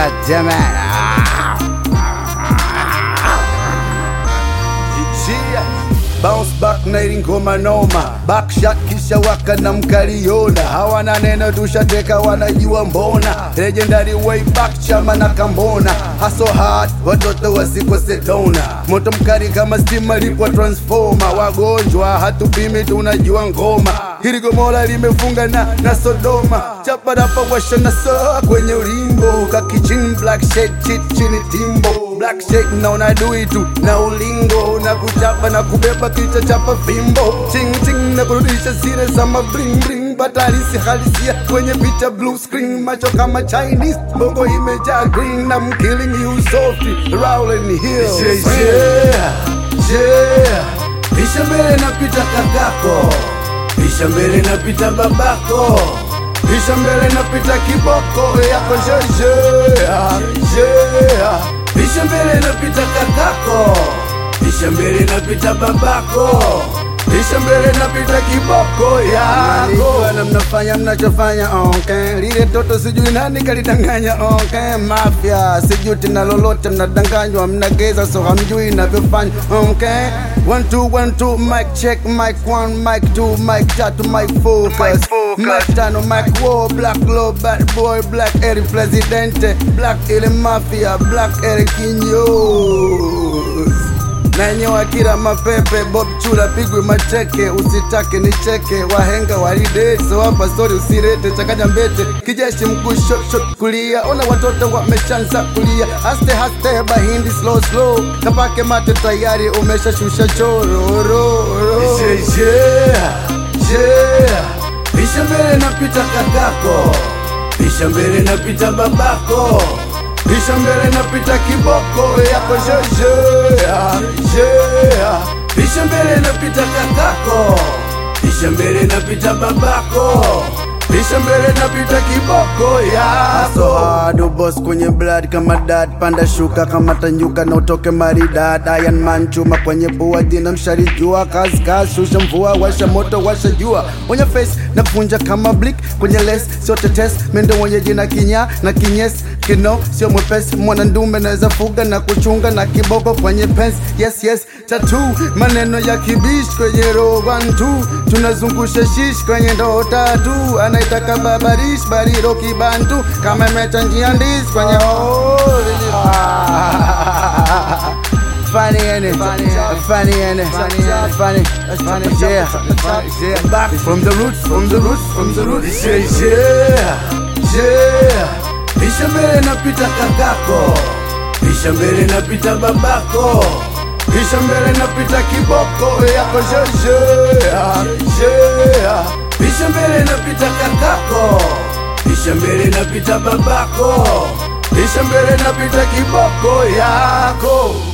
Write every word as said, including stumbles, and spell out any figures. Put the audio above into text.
God damn it. Ah. Bounce back na ngoma noma, backshot kisha waka na mkaliona. Hawana neno tushateka wanajua mbona, legendary way back chama na kambona. Hustle hard watoto wasikose dona, moto mkali kama stima lipwa transformer. Wagonjwa hatupimi tunajua ngoma, hili Gomora limefunga na, na Sodoma. Chapa rapa washa na soa kwenye ulimbo, kakichin black shade chit chini timbo. Black shade na unadui tu na ulingo, na kuchapa na kubeba kicha chapa fimbo. Ching ching na kurudisha sire sama bling bling, batalisi halisia kwenye picha blue screen. Macho kama Chinese, bongo imejaa green. I'm killing you softly, rolling hills. Yeah, yeah, yeah. Pisha mbele napita kakako, pisha mbele napita babako, pisha mbele napita kiboko yako. Yeah, yeah. Pisha mbele napita kakako, pisha mbele napita babako, pisha mbele napita kiboko yako. Na mnafanya mnachofanya okay, lile toto sijui nani kalidanganya okay. Mafia sijui tena lolote, mnadanganywa mnageza so hamjui navyofanya okay. One two one two mic check, mic one mic two mic tatu mic focus, mic tano mic war. Black low bad boy, black Eric presidente, black ile mafia, black Eric Kinyos. Nanyewa kila mapepe, Bob Chula pigwe mateke. Usitake nicheke, wahenga walidate, so hapa story usirete. Chakanya mbete, kijeshi mkuu shot shot kulia. Ona watoto wamechanza kulia, haste haste bahindi slow slow. Kapake mate tayari umesha shusha chororo. Yeah, yeah, yeah. Pisha mbele napita kakako, pisha mbele napita babako, pisha mbele napita kiboko yako. Yeah, yeah. Pisha mbele napita kakako, pisha mbele napita babako, pisha mbele napita kiboko yako. So hard boss kwenye blood kama dad, panda shuka kama tanyuka na utoke maridad. Iron man chuma kwenye pua, dina mshari jua. Kazi kazi shusha mvua, washa moto washa jua. Onye face na kunja kama blick kwenye les, sio tetes. Mendo mwenye jina kinya na kinyes, kino sio mwepesi. Mwana ndume naweza fuga na kuchunga na kiboko kwenye pens. Yes yes tattoo, maneno ya kibish kwenye row one two. Tunazungusha shish kwenye ndo tatu, anaitaka babarish bariro kibantu. Kama mechanjia ndiz kwenye oh. Funny ain't it? Funny ain't it? Funny, funny, yeah, yeah. Back from the roots, from the roots, from the roots. Yeah, yeah, yeah. Pisha mbele napita kakako, pisha mbele napita babako, pisha mbele napita kiboko yako. Yeah, yeah. Pisha mbele napita kakako, pisha mbele napita babako, pisha mbele napita kiboko yako.